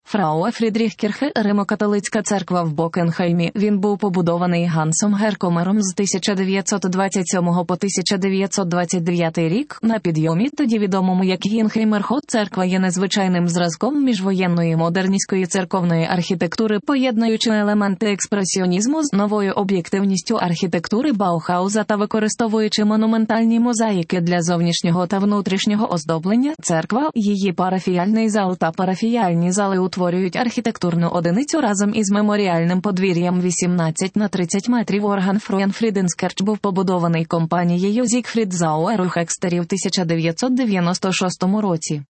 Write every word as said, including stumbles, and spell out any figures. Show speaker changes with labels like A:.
A: Фрауе Фрідріхкірхе, Римо-католицька церква в Бокенхаймі. Він був побудований Гансом Геркомером з тисяча дев'ятсот двадцять сьомого по тисяча дев'ятсот двадцять дев'ятий рік. На підйомі, тоді відомому як Гінхеймерхот, церква є незвичайним зразком міжвоєнної модерністської церковної архітектури, поєднуючи елементи експресіонізму з новою об'єктивністю архітектури Баухауза та використовуючи монументальні мозаїки для зовнішнього та внутрішнього оздоблення. Церква, її парафіяльний зал та парафіяльні зали утворюють архітектурну одиницю разом із меморіальним подвір'ям вісімнадцять на тридцять метрів. Орган Фруенфріденскерч був побудований компанією Зігфрід Зауер у Хекстерів в тисяча дев'ятсот дев'яносто шостому році.